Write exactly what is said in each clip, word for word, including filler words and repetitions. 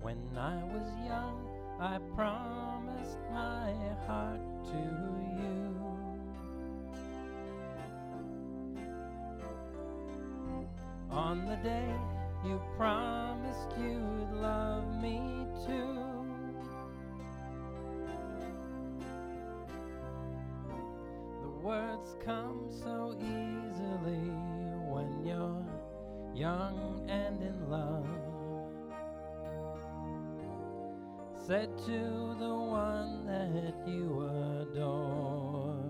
When I was young, I promised my heart to you. On the day you promised you'd love me too, the words come so easily when you're young and in love. Said to the one that you adore.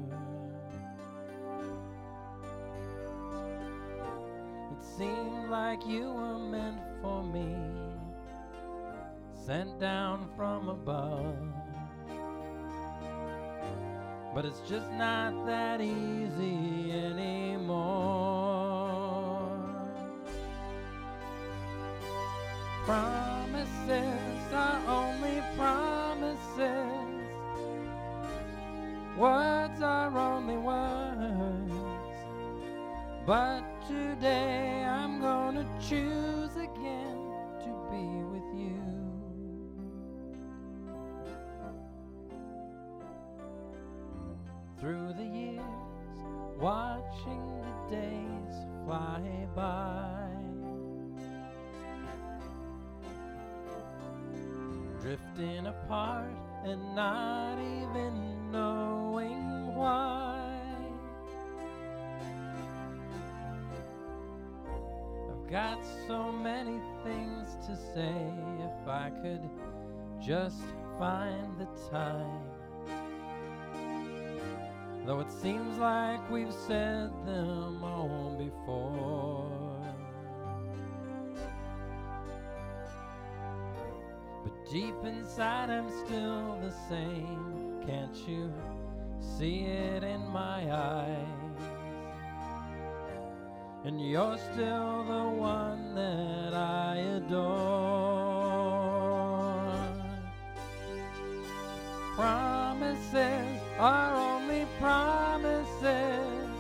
It seemed like you were meant for me, sent down from above. But it's just not that easy anymore. Promises are only promises. Words are only words. But today I'm gonna choose again to be with you. Through the years, watching the days fly by, drifting apart and not even knowing why. I've got so many things to say. If I could just find the time, though it seems like we've said them all before. But deep inside I'm still the same. Can't you see it in my eyes? And you're still the one that I adore. Promises are only promises.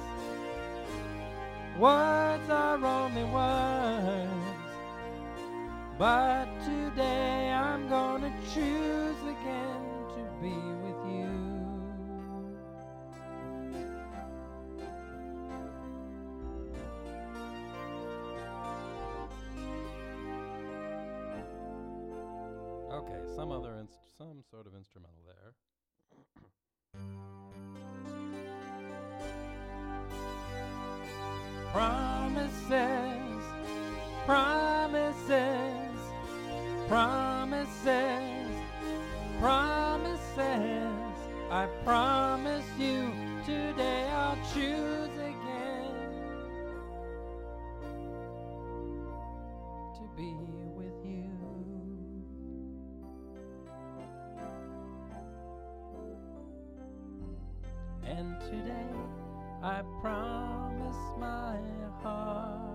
Words are only words. But today I'm gonna choose again to be with you. Okay, some other inst- some sort of instrumental there. Promises, promises, promises, promises. I promise you today I'll choose again to be with you. And today I promise my heart